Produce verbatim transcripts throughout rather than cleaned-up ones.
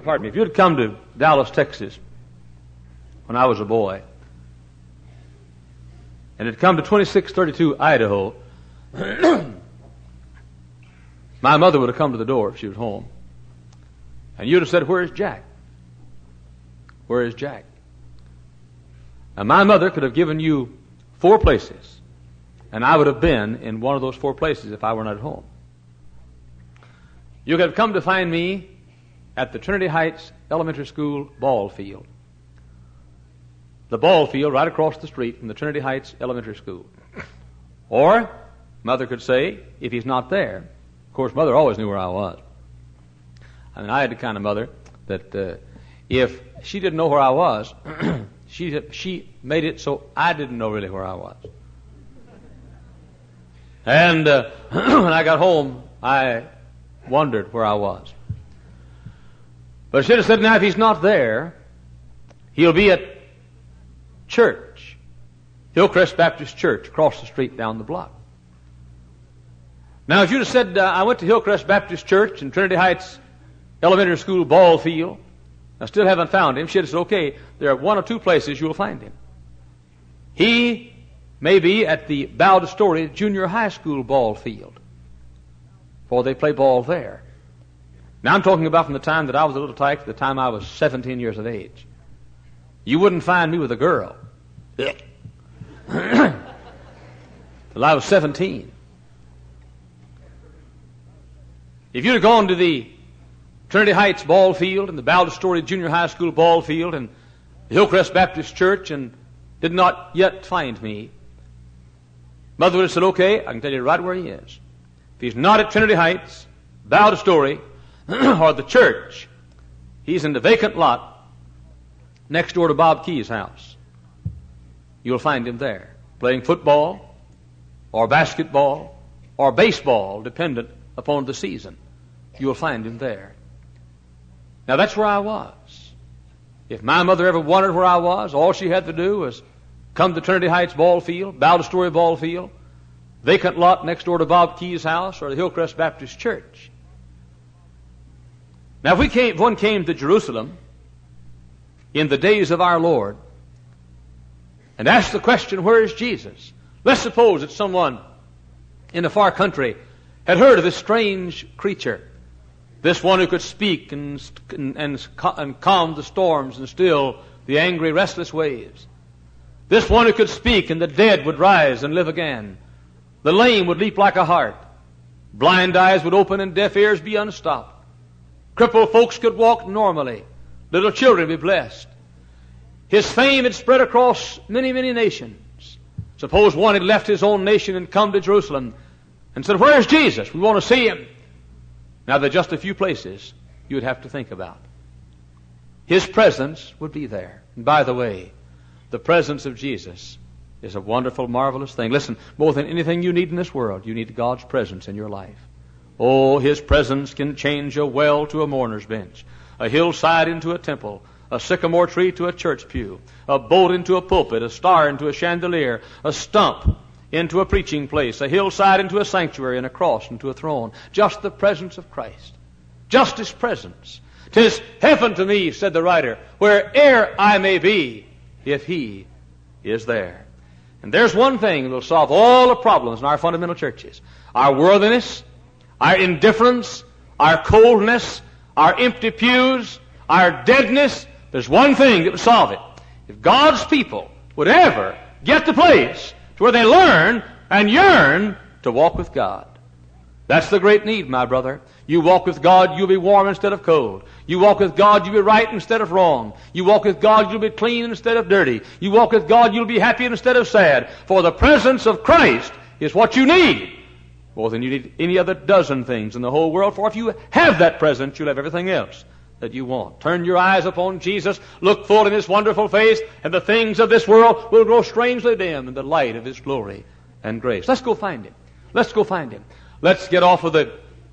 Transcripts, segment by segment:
pardon me, if you'd come to Dallas, Texas, when I was a boy, and had come to twenty-six thirty-two Idaho, my mother would have come to the door if she was home. And you'd have said, "Where is Jack? Where is Jack?" And my mother could have given you four places, and I would have been in one of those four places if I were not at home. You could have come to find me at the Trinity Heights Elementary School ball field. The ball field right across the street from the Trinity Heights Elementary School. Or, Mother could say, if he's not there, of course, Mother always knew where I was. I mean, I had the kind of mother that uh, if she didn't know where I was, she she made it so I didn't know really where I was. And uh, when I got home, I wondered where I was. But she should have said, now, if he's not there, he'll be at church, Hillcrest Baptist Church, across the street down the block. Now, if you'd have said, uh, I went to Hillcrest Baptist Church in Trinity Heights Elementary School ball field, I still haven't found him, she'd have said, okay, there are one or two places you'll find him. He may be at the Bowder-Story Junior High School ball field, for they play ball there. Now, I'm talking about from the time that I was a little tyke to the time I was seventeen years of age. You wouldn't find me with a girl till I was seventeen. If you'd have gone to the Trinity Heights ball field and the Bowder-Story Junior High School ball field and the Hillcrest Baptist Church and did not yet find me, Mother would have said, okay, I can tell you right where he is. If he's not at Trinity Heights, Bowder-Story, or the church, he's in the vacant lot next door to Bob Key's house. You'll find him there, playing football, or basketball, or baseball, dependent upon the season. You'll find him there. Now, that's where I was. If my mother ever wondered where I was, all she had to do was come to Trinity Heights ball field, Bowder-Story ball field, vacant lot next door to Bob Key's house, or the Hillcrest Baptist Church. Now, if we came, if one came to Jerusalem in the days of our Lord and asked the question, where is Jesus? Let's suppose that someone in a far country had heard of this strange creature, this one who could speak and, and, and, and calm the storms and still the angry, restless waves. This one who could speak and the dead would rise and live again. The lame would leap like a hart. Blind eyes would open and deaf ears be unstopped. Crippled folks could walk normally. Little children be blessed. His fame had spread across many, many nations. Suppose one had left his own nation and come to Jerusalem and said, where's Jesus? We want to see him. Now, there are just a few places you would have to think about. His presence would be there. And by the way, the presence of Jesus is a wonderful, marvelous thing. Listen, more than anything you need in this world, you need God's presence in your life. Oh, His presence can change a well to a mourner's bench, a hillside into a temple, a sycamore tree to a church pew, a boat into a pulpit, a star into a chandelier, a stump into a preaching place, a hillside into a sanctuary, and a cross into a throne. Just the presence of Christ. Just His presence. "'Tis heaven to me," said the writer, "where'er I may be, if He is there." And there's one thing that will solve all the problems in our fundamental churches. Our worldliness, our indifference, our coldness, our empty pews, our deadness. There's one thing that would solve it. If God's people would ever get to the place to where they learn and yearn to walk with God. That's the great need, my brother. You walk with God, you'll be warm instead of cold. You walk with God, you'll be right instead of wrong. You walk with God, you'll be clean instead of dirty. You walk with God, you'll be happy instead of sad. For the presence of Christ is what you need, more than you need any other dozen things in the whole world. For if you have that presence, you'll have everything else that you want. Turn your eyes upon Jesus, look full in His wonderful face, and the things of this world will grow strangely dim in the light of His glory and grace. Let's go find Him. Let's go find Him. Let's get off of the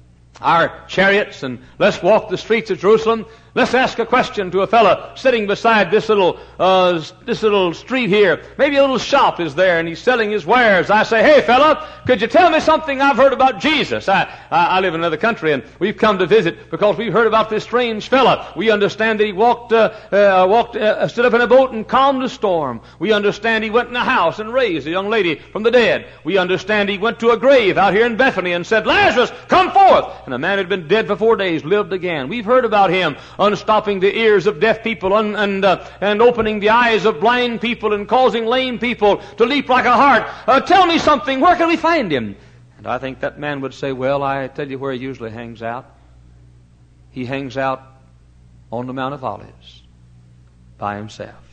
our chariots and let's walk the streets of Jerusalem. Let's ask a question to a fellow sitting beside this little uh, this little street here. Maybe a little shop is there, and he's selling his wares. I say, "Hey, fella, could you tell me something I've heard about Jesus? I, I, I live in another country, and we've come to visit because we've heard about this strange fella. We understand that he walked uh, uh, walked uh, stood up in a boat and calmed a storm. We understand he went in a house and raised a young lady from the dead. We understand he went to a grave out here in Bethany and said, 'Lazarus, come forth!' And a man who had been dead for four days lived again. We've heard about him unstopping the ears of deaf people and and, uh, and opening the eyes of blind people and causing lame people to leap like a hart. Uh, tell me something. Where can we find him?" And I think that man would say, "Well, I tell you where he usually hangs out. He hangs out on the Mount of Olives by himself."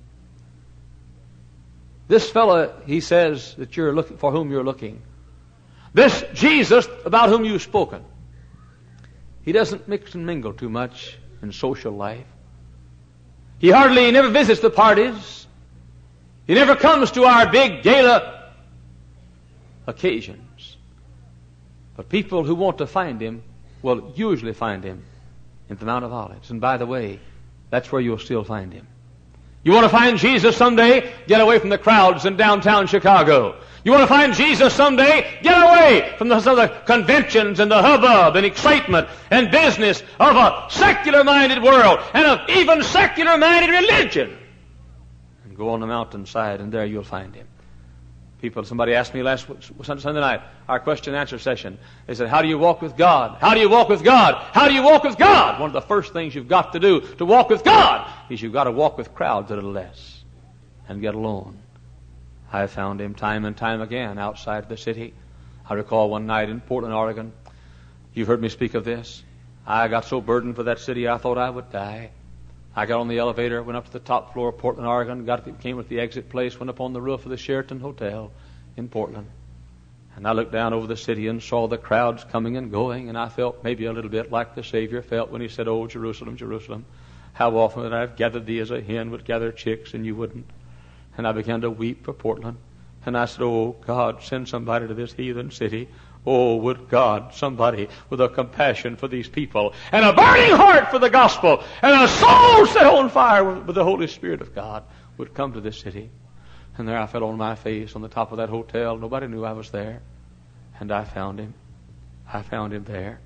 This fellow, he says, that you're looking for whom you're looking, this Jesus about whom you've spoken, he doesn't mix and mingle too much in social life. He hardly he never visits the parties. He never comes to our big gala occasions. But people who want to find him will usually find him in the Mount of Olives. And by the way, that's where you'll still find him. You want to find Jesus someday? Get away from the crowds in downtown Chicago. You want to find Jesus someday? Get away from the, some of the conventions and the hubbub and excitement and business of a secular-minded world and of even secular-minded religion. And go on the mountainside, and there you'll find him. People, somebody asked me last Sunday night, our question and answer session. They said, "How do you walk with God? How do you walk with God? How do you walk with God?" One of the first things you've got to do to walk with God is you've got to walk with crowds a little less and get alone. I have found him time and time again outside the city. I recall one night in Portland, Oregon. You've heard me speak of this. I got so burdened for that city I thought I would die. I got on the elevator, went up to the top floor of Portland, Oregon, got to, came at the exit place, went up on the roof of the Sheraton Hotel in Portland. And I looked down over the city and saw the crowds coming and going, and I felt maybe a little bit like the Savior felt when he said, "Oh, Jerusalem, Jerusalem, how often would I have gathered thee as a hen would gather chicks, and you wouldn't." And I began to weep for Portland. And I said, "Oh, God, send somebody to this heathen city. Oh, would God, somebody with a compassion for these people and a burning heart for the gospel and a soul set on fire with, with the Holy Spirit of God would come to this city." And there I fell on my face on the top of that hotel. Nobody knew I was there. And I found him. I found him there.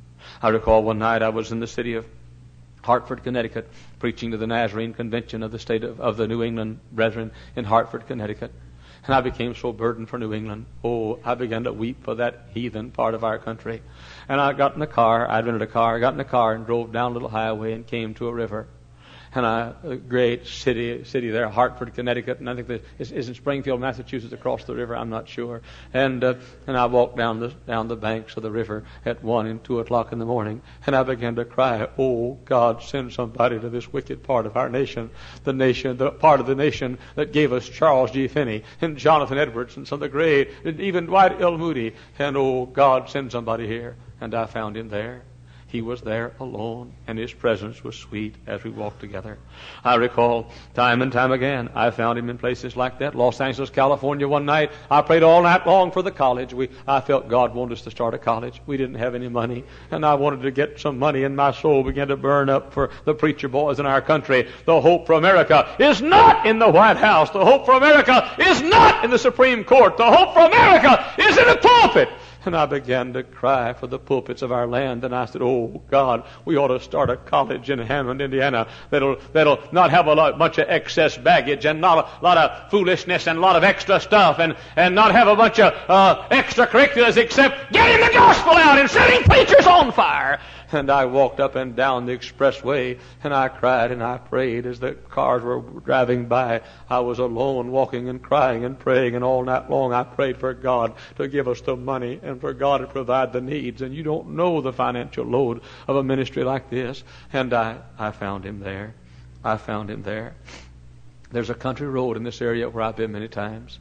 I recall one night I was in the city of Hartford, Connecticut, preaching to the Nazarene Convention of the state of, of the New England Brethren in Hartford, Connecticut. And I became so burdened for New England. Oh, I began to weep for that heathen part of our country. And I got in a car. I'd rented a car. I got in a car and drove down a little highway and came to a river. And I, a great city, city there, Hartford, Connecticut, and I think that is, is in Springfield, Massachusetts, across the river. I'm not sure. And uh, and I walked down the down the banks of the river at one and two o'clock in the morning, and I began to cry, "Oh God, send somebody to this wicked part of our nation, the nation, the part of the nation that gave us Charles G. Finney and Jonathan Edwards and some of the great, and even Dwight L. Moody. And oh God, send somebody here." And I found him there. He was there alone, and his presence was sweet as we walked together. I recall time and time again, I found him in places like that. Los Angeles, California, one night, I prayed all night long for the college. We, I felt God wanted us to start a college. We didn't have any money, and I wanted to get some money, and my soul began to burn up for the preacher boys in our country. The hope for America is not in the White House. The hope for America is not in the Supreme Court. The hope for America is in the pulpit. And I began to cry for the pulpits of our land, and I said, "Oh God, we ought to start a college in Hammond, Indiana that'll that'll not have a lot, bunch of excess baggage and not a lot of foolishness and a lot of extra stuff, and and not have a bunch of uh, extracurriculars except getting the gospel out and setting preachers on fire." And I walked up and down the expressway, and I cried and I prayed as the cars were driving by. I was alone, walking and crying and praying, and all night long I prayed for God to give us the money and for God to provide the needs. And you don't know the financial load of a ministry like this. And I, I found him there. I found him there. There's a country road in this area where I've been many times.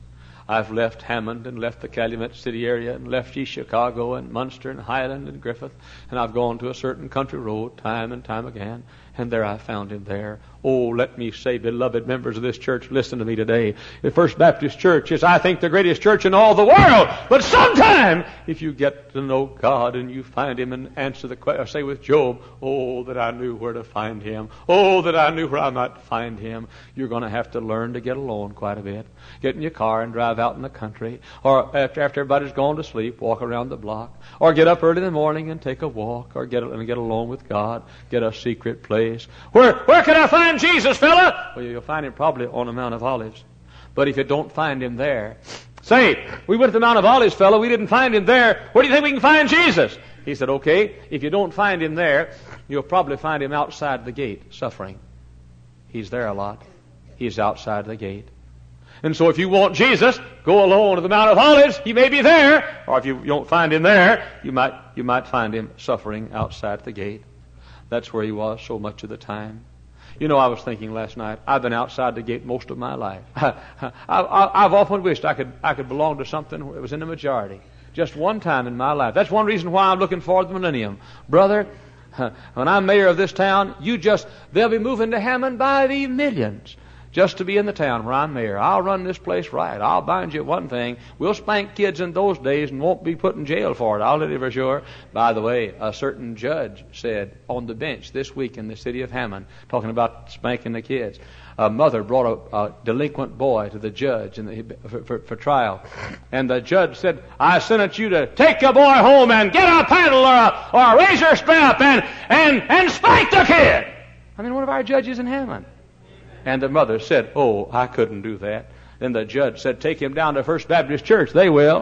I've left Hammond and left the Calumet City area and left East Chicago and Munster and Highland and Griffith, and I've gone to a certain country road time and time again, and there I found him there. Oh, let me say, beloved members of this church, listen to me today. The First Baptist Church is, I think, the greatest church in all the world. But sometime, if you get to know God and you find Him and answer the question, say with Job, oh, that I knew where to find Him. Oh, that I knew where I might find Him. You're going to have to learn to get alone quite a bit. Get in your car and drive out in the country. Or after, after everybody's gone to sleep, walk around the block. Or get up early in the morning and take a walk. Or get, and get alone with God. Get a secret place. Where, where can I find Jesus, fella? Well, you'll find Him probably on the Mount of Olives. But if you don't find Him there, say, we went to the Mount of Olives, fella, we didn't find Him there. Where do you think we can find Jesus? He said, okay, if you don't find Him there, you'll probably find Him outside the gate, suffering. He's there a lot. He's outside the gate. And so if you want Jesus, go alone to the Mount of Olives. He may be there. Or if you don't find Him there, you might, you might find Him suffering outside the gate. That's where He was so much of the time. You know, I was thinking last night, I've been outside the gate most of my life. I, I, I've often wished I could, I could belong to something that was in the majority. Just one time in my life. That's one reason why I'm looking forward to the millennium. Brother, when I'm mayor of this town, you just, they'll be moving to Hammond by the millions just to be in the town where I'm mayor. I'll run this place right. I'll bind you one thing. We'll spank kids in those days and won't be put in jail for it. I'll tell you for sure. By the way, a certain judge said on the bench this week in the city of Hammond, talking about spanking the kids, a mother brought a, a delinquent boy to the judge in the, for, for, for trial. And the judge said, I sentence you to take your boy home and get a paddle or a, or a razor strap and, and, and spank the kid. I mean, one of our judges in Hammond. And the mother said, oh, I couldn't do that. Then the judge said, take him down to First Baptist Church. They will.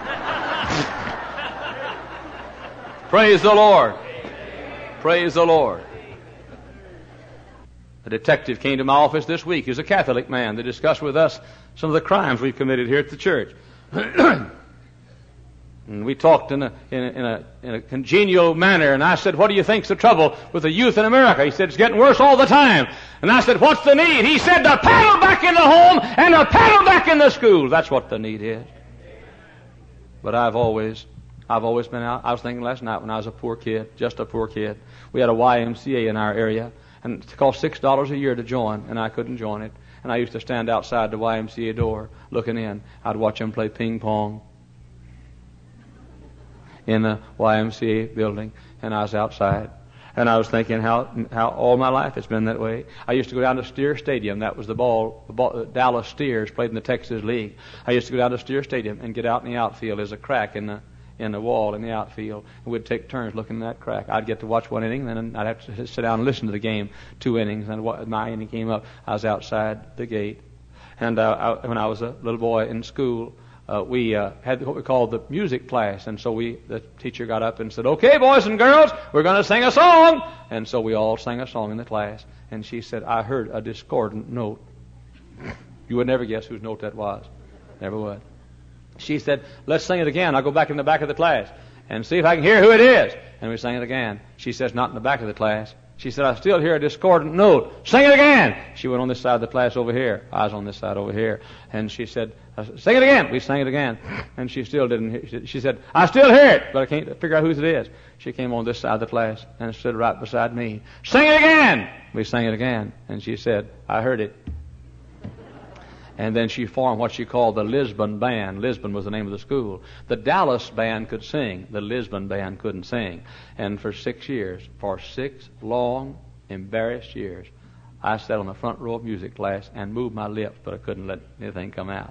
Praise the Lord. Praise the Lord. A detective came to my office this week. He's a Catholic man to discuss with us some of the crimes we've committed here at the church. And we talked in a, in, a, in, a, in a congenial manner, and I said, what do you think's the trouble with the youth in America? He said, it's getting worse all the time. And I said, what's the need? He said, to paddle back in the home and to paddle back in the school. That's what the need is. But I've always, I've always been out. I was thinking last night when I was a poor kid, just a poor kid. We had a Y M C A in our area, and it cost six dollars a year to join, and I couldn't join it. And I used to stand outside the Y M C A door looking in. I'd watch them play ping pong in the Y M C A building, and I was outside. And I was thinking how how all my life it's been that way. I used to go down to Steer Stadium. That was the ball, the ball Dallas Steers played in the Texas League. I used to go down to Steer Stadium and get out in the outfield. There's a crack in the in the wall in the outfield, and we'd take turns looking in that crack. I'd get to watch one inning, then I'd have to sit down and listen to the game, two innings. And when my inning came up, I was outside the gate. And uh, I, when I was a little boy in school, Uh, we uh, had what we called the music class, and so we, the teacher got up and said, okay, boys and girls, we're going to sing a song. And so we all sang a song in the class, and she said, I heard a discordant note. You would never guess whose note that was. Never would. She said, let's sing it again. I'll go back in the back of the class and see if I can hear who it is. And we sang it again. She says, not in the back of the class. She said, I still hear a discordant note. Sing it again. She went on this side of the class over here. I was on this side over here. And she said, sing it again. We sang it again. And she still didn't hear. She said, I still hear it, but I can't figure out whose it is. She came on this side of the class and stood right beside me. Sing it again. We sang it again. And she said, I heard it. And then she formed what she called the Lisbon Band. Lisbon was the name of the school. The Dallas band could sing. The Lisbon band couldn't sing. And for six years, for six long, embarrassed years, I sat on the front row of music class and moved my lips, but I couldn't let anything come out.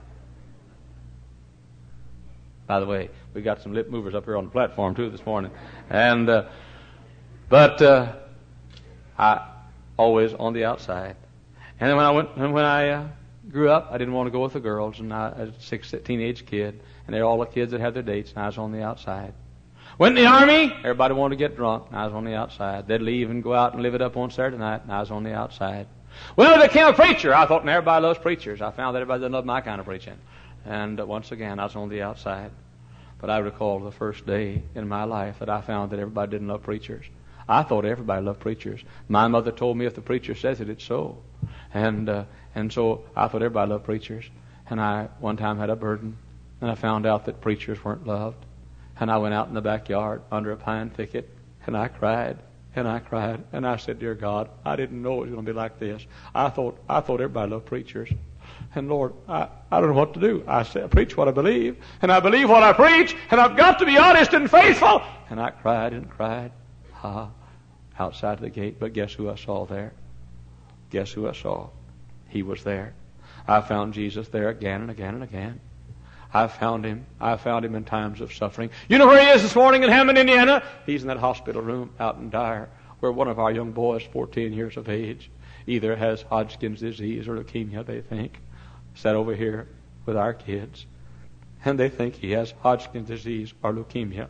By the way, we got some lip movers up here on the platform too this morning. And, uh, but, uh, I always on the outside. And then when I went, and when I, uh, grew up, I didn't want to go with the girls, and I was a six, teenage kid, and they're all the kids that had their dates, and I was on the outside. Went in the Army, everybody wanted to get drunk, and I was on the outside. They'd leave and go out and live it up on Saturday night, and I was on the outside. Well, I became a preacher. I thought, and everybody loves preachers. I found that everybody doesn't love my kind of preaching. And uh, once again, I was on the outside. But I recall the first day in my life that I found that everybody didn't love preachers. I thought everybody loved preachers. My mother told me if the preacher says it, it's so. And uh, and so I thought everybody loved preachers. And I one time had a burden, and I found out that preachers weren't loved. And I went out in the backyard under a pine thicket, and I cried, and I cried, and I said, Dear God, I didn't know it was going to be like this. I thought I thought everybody loved preachers. And Lord, I, I don't know what to do. I said, I preach what I believe, and I believe what I preach, and I've got to be honest and faithful. And I cried and cried, ah, outside the gate. But guess who I saw there? Guess who I saw? He was there. I found Jesus there again and again and again. I found him. I found him in times of suffering. You know where he is this morning in Hammond, Indiana? He's in that hospital room out in Dyer, where one of our young boys, fourteen years of age, either has Hodgkin's disease or leukemia, they think. Sat over here with our kids, and they think he has Hodgkin's disease or leukemia.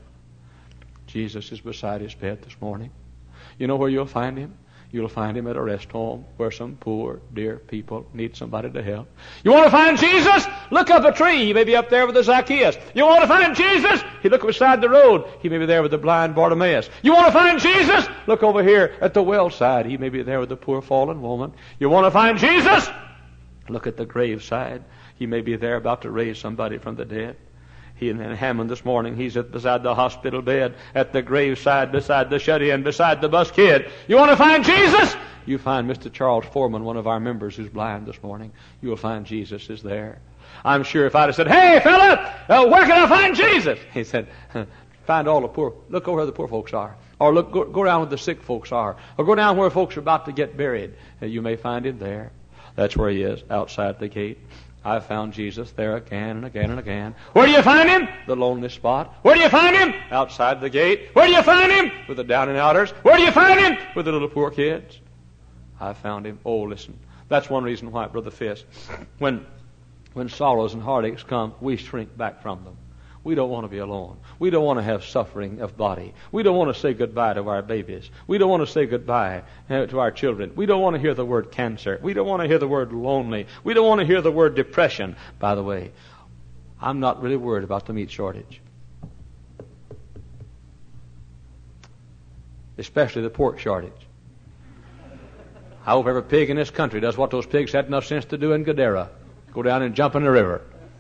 Jesus is beside his bed this morning. You know where you'll find him? You'll find him at a rest home where some poor, dear people need somebody to help. You want to find Jesus? Look up a tree. He may be up there with the Zacchaeus. You want to find Jesus? He look beside the road. He may be there with the blind Bartimaeus. You want to find Jesus? Look over here at the well side. He may be there with the poor fallen woman. You want to find Jesus? Look at the graveside. He may be there about to raise somebody from the dead. He in Hammond this morning, he's at beside the hospital bed, at the graveside, beside the shut-in, beside the bus kid. You want to find Jesus? You find Mister Charles Foreman, one of our members who's blind this morning. You will find Jesus is there. I'm sure if I'd have said, Hey, fella, uh, where can I find Jesus? He said, find all the poor, look over where the poor folks are. Or look, go, go around where the sick folks are. Or go down where folks are about to get buried. And you may find him there. That's where he is, outside the gate. I found Jesus there again and again and again. Where do you find him? The lonely spot. Where do you find him? Outside the gate. Where do you find him? With the down and outers. Where do you find him? With the little poor kids. I found him. Oh, listen. That's one reason why, Brother Fisk, when, when sorrows and heartaches come, we shrink back from them. We don't want to be alone. We don't want to have suffering of body. We don't want to say goodbye to our babies. We don't want to say goodbye to our children. We don't want to hear the word cancer. We don't want to hear the word lonely. We don't want to hear the word depression. By the way, I'm not really worried about the meat shortage. Especially the pork shortage. I hope every pig in this country does what those pigs had enough sense to do in Gadara. Go down and jump in the river.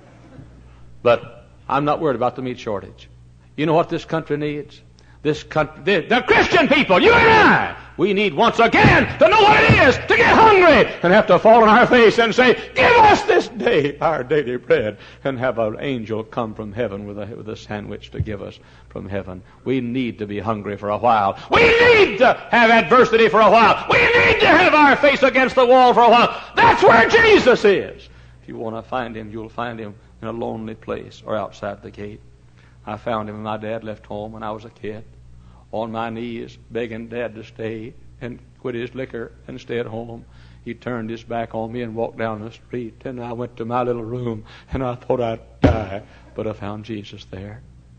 But I'm not worried about the meat shortage. You know what this country needs? This country, the, the Christian people, you and I, we need once again to know what it is to get hungry and have to fall on our face and say, give us this day our daily bread, and have an angel come from heaven with a, with a sandwich to give us from heaven. We need to be hungry for a while. We need to have adversity for a while. We need to have our face against the wall for a while. That's where Jesus is. If you want to find him, you'll find him in a lonely place or outside the gate. I found him when my dad left home when I was a kid, on my knees begging Dad to stay and quit his liquor and stay at home. He turned his back on me and walked down the street, and I went to my little room, and I thought I'd die, but I found Jesus there.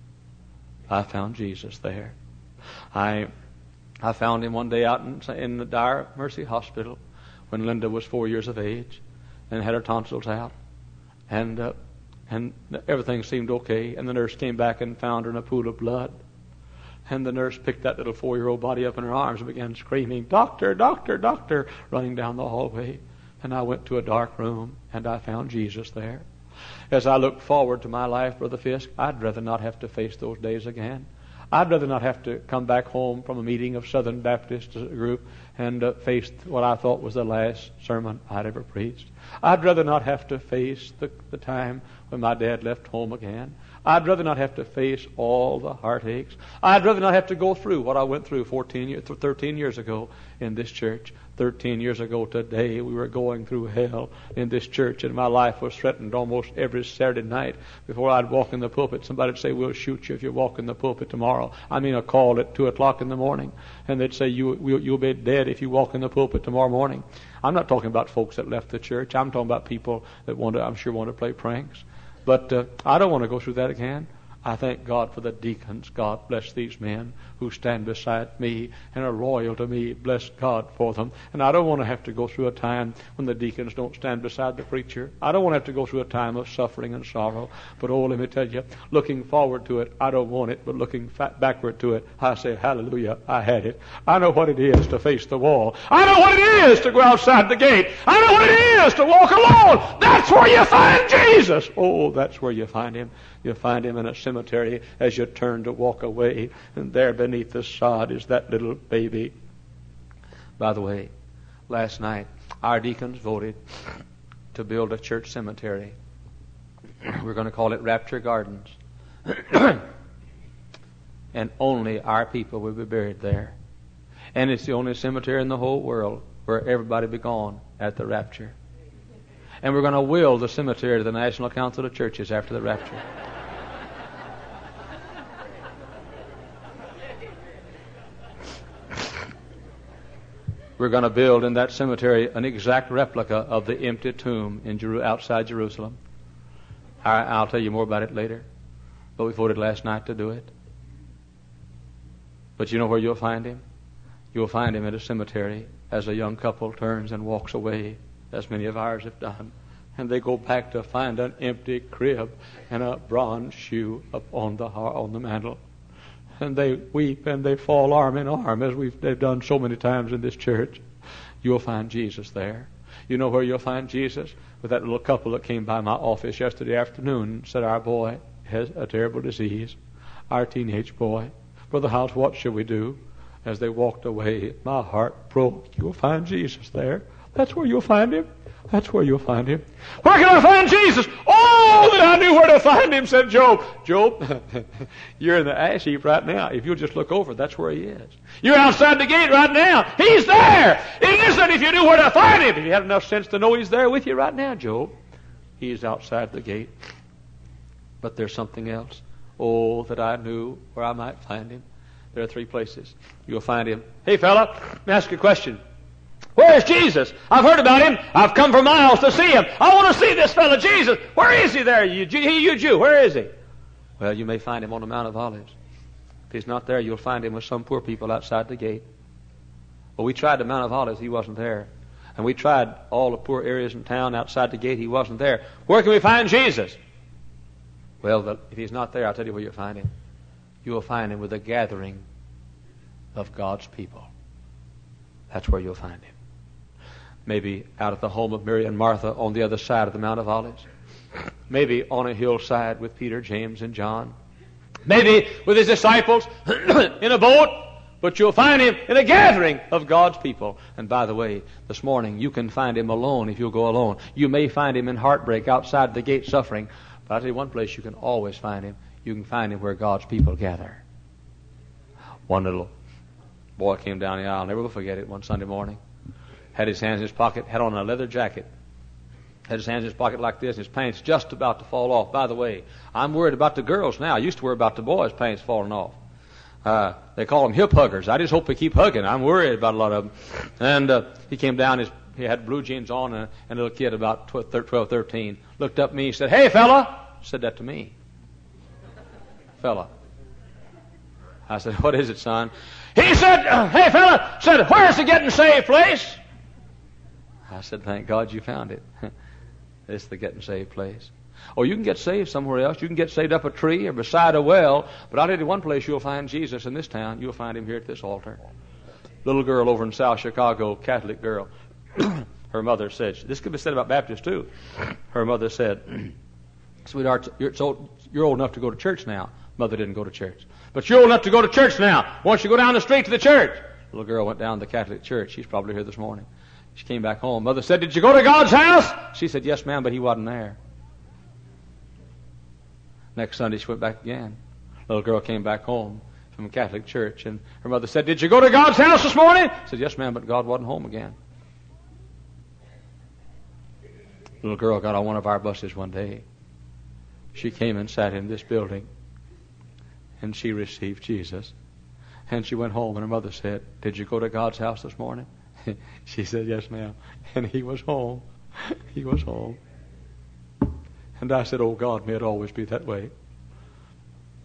I found Jesus there. I I found him one day out in, in the Dyer Mercy Hospital when Linda was four years of age and had her tonsils out, and uh, and everything seemed okay, and the nurse came back and found her in a pool of blood. And the nurse picked that little four-year-old body up in her arms and began screaming, Doctor, doctor, doctor, running down the hallway. And I went to a dark room, and I found Jesus there. As I looked forward to my life, Brother Fisk, I'd rather not have to face those days again. I'd rather not have to come back home from a meeting of Southern Baptist group and uh, face what I thought was the last sermon I'd ever preached. I'd rather not have to face the, the time when my dad left home again. I'd rather not have to face all the heartaches. I'd rather not have to go through what I went through fourteen years, thirteen years ago in this church. Thirteen years ago today, we were going through hell in this church, and my life was threatened almost every Saturday night. Before I'd walk in the pulpit, somebody would say, we'll shoot you if you walk in the pulpit tomorrow. I mean, a call at two o'clock in the morning. And they'd say, you, you'll be dead if you walk in the pulpit tomorrow morning. I'm not talking about folks that left the church. I'm talking about people that want to, I'm sure want to play pranks. But uh, I don't want to go through that again. I thank God for the deacons. God bless these men who stand beside me and are loyal to me. Bless God for them. And I don't want to have to go through a time when the deacons don't stand beside the preacher. I don't want to have to go through a time of suffering and sorrow. But oh, let me tell you, looking forward to it, I don't want it. But looking backward to it, I say, hallelujah, I had it. I know what it is to face the wall. I know what it is to go outside the gate. I know what it is to walk alone. That's where you find Jesus. Oh, that's where you find him. You find him in a cemetery as you turn to walk away, and there beneath the sod is that little baby. By the way, last night our deacons voted to build a church cemetery. We're going to call it Rapture Gardens. And only our people will be buried there. And it's the only cemetery in the whole world where everybody be gone at the rapture. And we're going to will the cemetery to the National Council of Churches after the rapture. We're going to build in that cemetery an exact replica of the empty tomb in Jeru- outside Jerusalem. I, I'll tell you more about it later. But we voted last night to do it. But you know where you'll find him? You'll find him at a cemetery as a young couple turns and walks away, as many of ours have done. And they go back to find an empty crib and a bronze shoe up on the, on the mantle. And they weep and they fall arm in arm, as we've they've done so many times in this church. You'll find Jesus there. You know where you'll find Jesus? With that little couple that came by my office yesterday afternoon and said, our boy has a terrible disease. Our teenage boy. Brother House, what shall we do? As they walked away, my heart broke. You'll find Jesus there. That's where you'll find him. That's where you'll find him. Where can I find Jesus? Oh, that I knew where to find him, said Job. Job, you're in the ash heap right now. If you'll just look over, that's where he is. You're outside the gate right now. He's there. It isn't if you knew where to find him. If you had enough sense to know he's there with you right now, Job. He's outside the gate. But there's something else. Oh, that I knew where I might find him. There are three places. You'll find him. Hey, fella, let me ask you a question. Where's Jesus? I've heard about him. I've come for miles to see him. I want to see this fellow Jesus. Where is he there, you Jew? You Jew, where is he? Well, you may find him on the Mount of Olives. If he's not there, you'll find him with some poor people outside the gate. Well, we tried the Mount of Olives. He wasn't there. And we tried all the poor areas in town outside the gate. He wasn't there. Where can we find Jesus? Well, the, if he's not there, I'll tell you where you'll find him. You will find him with a gathering of God's people. That's where you'll find him. Maybe out at the home of Mary and Martha on the other side of the Mount of Olives. Maybe on a hillside with Peter, James, and John. Maybe with his disciples in a boat. But you'll find him in a gathering of God's people. And by the way, this morning you can find him alone if you'll go alone. You may find him in heartbreak outside the gate suffering. But I'll tell you one place you can always find him. You can find him where God's people gather. One little boy came down the aisle. I'll never will forget it. One Sunday morning. Had his hands in his pocket, had on a leather jacket. Had his hands in his pocket like this, and his pants just about to fall off. By the way, I'm worried about the girls now. I used to worry about the boys' pants falling off. Uh, they call them hip huggers. I just hope they keep hugging. I'm worried about a lot of them. And uh, he came down, his, he had blue jeans on, and, and a little kid about twelve, thirteen looked up at me and said, "Hey, fella!" Said that to me. Fella. I said, "What is it, son?" He said, uh, "Hey, fella," said, "Where's the getting saved place?" I said, "Thank God you found it." It's the getting saved place. Oh, you can get saved somewhere else. You can get saved up a tree or beside a well. But I'll tell you one place you'll find Jesus in this town. You'll find him here at this altar. Little girl over in South Chicago, Catholic girl. Her mother said, this could be said about Baptists too. Her mother said, "Sweetheart, you're, so, you're old enough to go to church now." Mother didn't go to church. "But you're old enough to go to church now. Why don't you go down the street to the church?" Little girl went down to the Catholic church. She's probably here this morning. She came back home. Mother said, "Did you go to God's house?" She said, "Yes, ma'am, but he wasn't there." Next Sunday, she went back again. Little girl came back home from a Catholic church, and her mother said, "Did you go to God's house this morning?" She said, "Yes, ma'am, but God wasn't home again." Little girl got on one of our buses one day. She came and sat in this building, and she received Jesus. And she went home, and her mother said, "Did you go to God's house this morning?" She said, "Yes, ma'am." And he was home. He was home. And I said, "Oh, God, may it always be that way."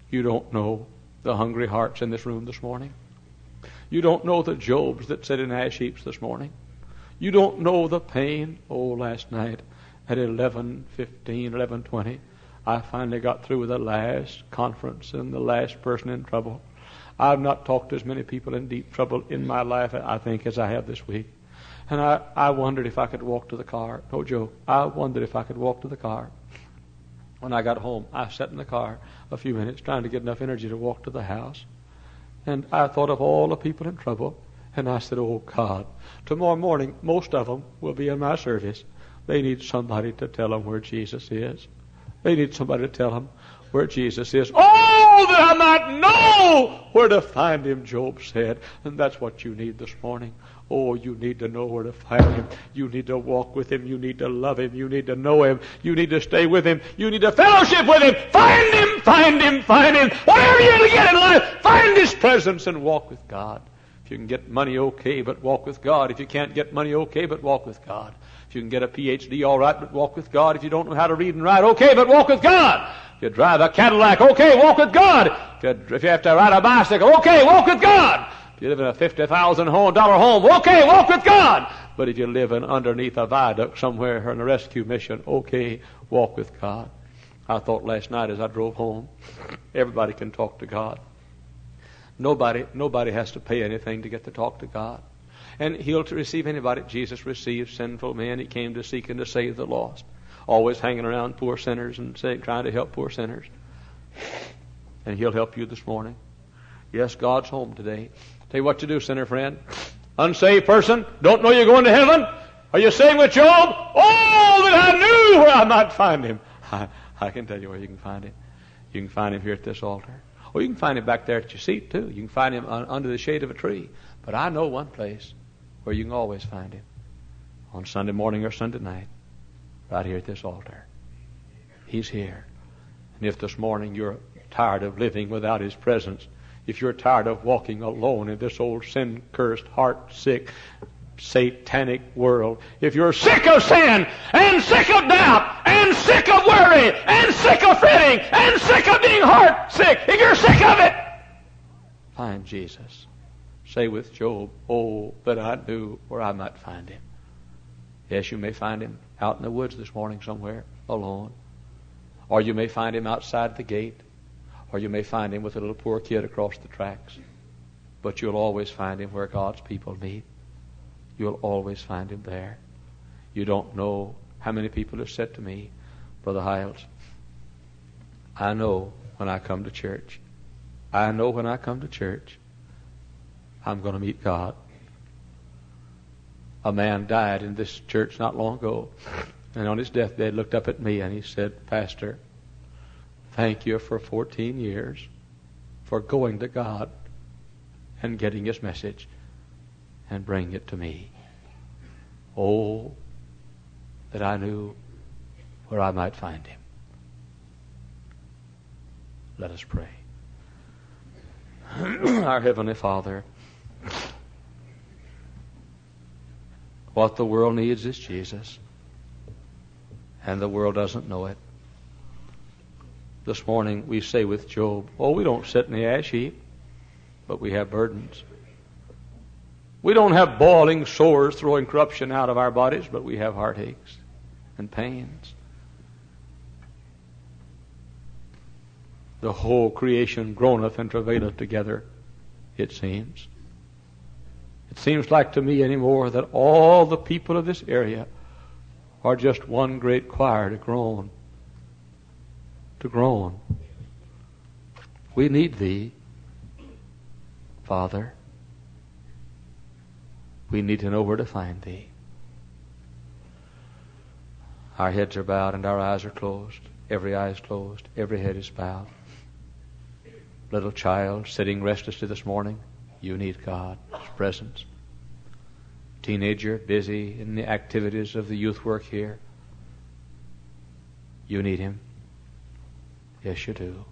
You don't know the hungry hearts in this room this morning. You don't know the Jobs that sit in ash heaps this morning. You don't know the pain. Oh, last night at eleven fifteen, eleven twenty, I finally got through with the last conference and the last person in trouble. I've not talked to as many people in deep trouble in my life, I think, as I have this week. And I, I wondered if I could walk to the car. No joke. I wondered if I could walk to the car. When I got home, I sat in the car a few minutes trying to get enough energy to walk to the house. And I thought of all the people in trouble. And I said, oh, God, tomorrow morning, most of them will be in my service. They need somebody to tell them where Jesus is. They need somebody to tell them where Jesus is. Oh, that I might know where to find him, Job said. And that's what you need this morning. Oh, you need to know where to find him. You need to walk with him. You need to love him. You need to know him. You need to stay with him. You need to fellowship with him. Find him, find him, find him. Whatever you're going to get in life, find his presence and walk with God. If you can get money, okay, but walk with God. If you can't get money, okay, but walk with God. If you can get a P H D, all right, but walk with God. If you don't know how to read and write, okay, but walk with God. If you drive a Cadillac, okay, walk with God. If you, if you have to ride a bicycle, okay, walk with God. If you live in a fifty thousand dollar home, okay, walk with God. But if you live in underneath a viaduct somewhere in a rescue mission, okay, walk with God. I thought last night as I drove home, everybody can talk to God. Nobody, nobody has to pay anything to get to talk to God. And he'll to receive anybody. Jesus received sinful men. He came to seek and to save the lost. Always hanging around poor sinners and say, trying to help poor sinners. And he'll help you this morning. Yes, God's home today. Tell you what to do, sinner friend. Unsaved person, don't know you're going to heaven. Are you saved with Job? Oh, that I knew where I might find him. I, I can tell you where you can find him. You can find him here at this altar. Or you can find him back there at your seat, too. You can find him under the shade of a tree. But I know one place where you can always find him. On Sunday morning or Sunday night. Right here at this altar. He's here. And if this morning you're tired of living without his presence, if you're tired of walking alone in this old sin-cursed, heart-sick, satanic world, if you're sick of sin, and sick of doubt, and sick of worry, and sick of fretting, and sick of being heart-sick, if you're sick of it, find Jesus. Say with Job, oh, that I knew where I might find him. Yes, you may find him out in the woods this morning somewhere, alone. Or you may find him outside the gate. Or you may find him with a little poor kid across the tracks. But you'll always find him where God's people meet. You'll always find him there. You don't know how many people have said to me, Brother Hiles, I know when I come to church, I know when I come to church, I'm going to meet God. A man died in this church not long ago, and on his deathbed looked up at me and he said, Pastor, thank you for fourteen years for going to God and getting his message and bringing it to me. Oh, that I knew where I might find him. Let us pray. Our Heavenly Father, what the world needs is Jesus, and the world doesn't know it. This morning we say with Job, oh, we don't sit in the ash heap, but we have burdens. We don't have boiling sores throwing corruption out of our bodies, but we have heartaches and pains. The whole creation groaneth and travaileth together, it seems. It seems like to me anymore that all the people of this area are just one great choir to groan. To groan. We need Thee, Father. We need to know where to find Thee. Our heads are bowed and our eyes are closed. Every eye is closed. Every head is bowed. Little child sitting restlessly this morning, you need God, His presence. Teenager busy in the activities of the youth work here, you need Him. Yes, you do.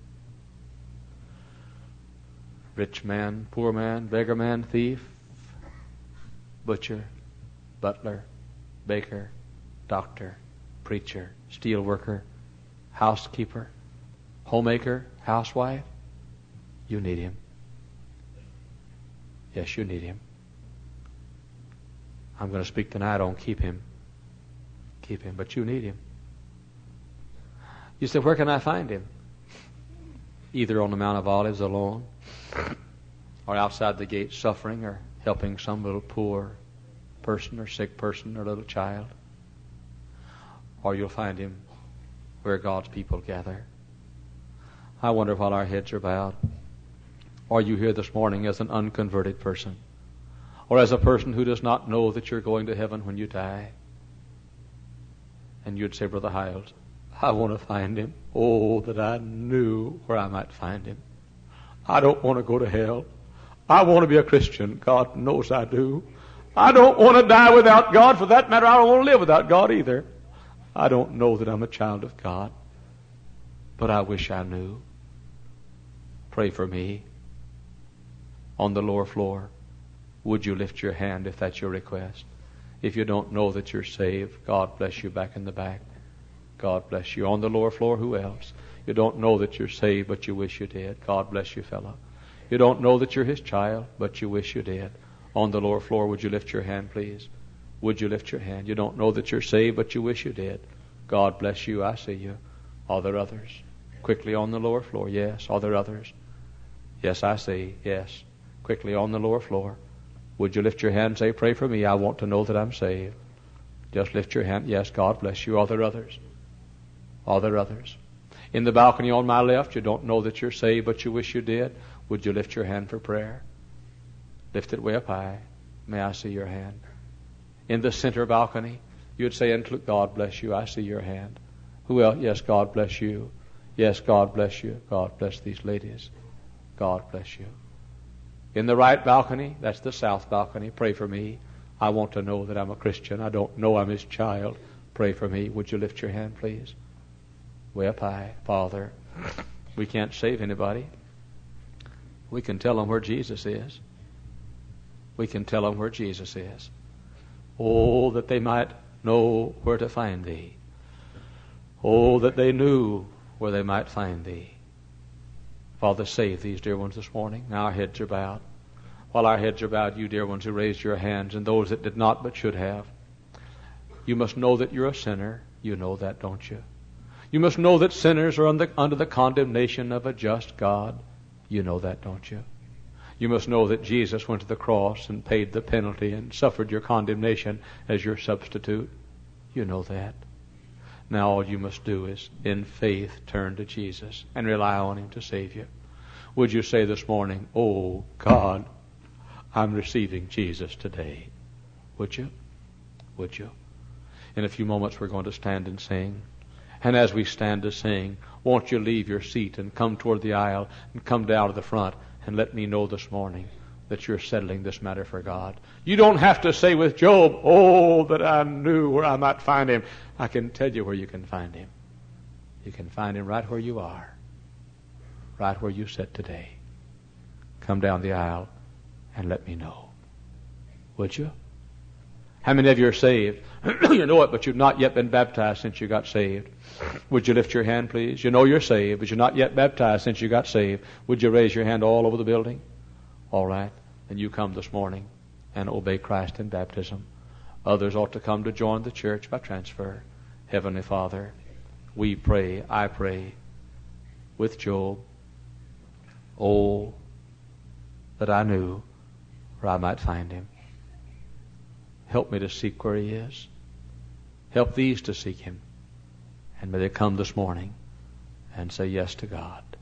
Rich man, poor man, beggar man, thief, butcher, butler, baker, doctor, preacher, steel worker, housekeeper, homemaker, housewife, You need Him. Yes, you need Him. I'm going to speak tonight on keep Him. Keep Him, but you need Him. You say, where can I find Him? Either on the Mount of Olives alone, or outside the gate suffering, or helping some little poor person or sick person or little child. Or you'll find Him where God's people gather. I wonder, while our heads are bowed, are you here this morning as an unconverted person, or as a person who does not know that you're going to heaven when you die? And you'd say, Brother Hiles, I want to find Him. Oh, that I knew where I might find Him. I don't want to go to hell. I want to be a Christian. God knows I do. I don't want to die without God. For that matter, I don't want to live without God either. I don't know that I'm a child of God, but I wish I knew. Pray for me. On the lower floor, would you lift your hand if that's your request? If you don't know that you're saved, God bless you back in the back. God bless you. On the lower floor, who else? You don't know that you're saved, but you wish you did. God bless you, fellow. You don't know that you're His child, but you wish you did. On the lower floor, would you lift your hand, please? Would you lift your hand? You don't know that you're saved, but you wish you did. God bless you. I see you. Are there others? Quickly on the lower floor. Yes. Are there others? Yes, I see. Yes. Quickly on the lower floor. Would you lift your hand and say, pray for me. I want to know that I'm saved. Just lift your hand. Yes, God bless you. Are there others? Are there others? In the balcony on my left, you don't know that you're saved, but you wish you did. Would you lift your hand for prayer? Lift it way up high. May I see your hand? In the center balcony, you'd say, God bless you. I see your hand. Who else? Yes, God bless you. Yes, God bless you. God bless these ladies. God bless you. In the right balcony, that's the south balcony, pray for me. I want to know that I'm a Christian. I don't know I'm His child. Pray for me. Would you lift your hand, please? Way up high. Father, we can't save anybody. We can tell them where Jesus is. We can tell them where Jesus is. Oh, that they might know where to find Thee. Oh, that they knew where they might find Thee. Father, save these dear ones this morning. Now our heads are bowed. While our heads are bowed, you dear ones who raised your hands, and those that did not but should have, you must know that you're a sinner. You know that, don't you? You must know that sinners are under, under the condemnation of a just God. You know that, don't you? You must know that Jesus went to the cross and paid the penalty and suffered your condemnation as your substitute. You know that. Now all you must do is, in faith, turn to Jesus and rely on Him to save you. Would you say this morning, oh God, I'm receiving Jesus today? Would you? Would you? In a few moments we're going to stand and sing. And as we stand to sing, won't you leave your seat and come toward the aisle and come down to the front and let me know this morning that you're settling this matter for God. You don't have to say with Job, oh, that I knew where I might find Him. I can tell you where you can find Him. You can find Him right where you are, right where you sit today. Come down the aisle and let me know. Would you? How many of you are saved? You know it, but you've not yet been baptized since you got saved. Would you lift your hand, please? You know you're saved, but you're not yet baptized since you got saved. Would you raise your hand all over the building? All right. Then you come this morning and obey Christ in baptism. Others ought to come to join the church by transfer. Heavenly Father, we pray, I pray, with Job, oh, that I knew where I might find Him. Help me to seek where He is. Help these to seek Him. And may they come this morning and say yes to God.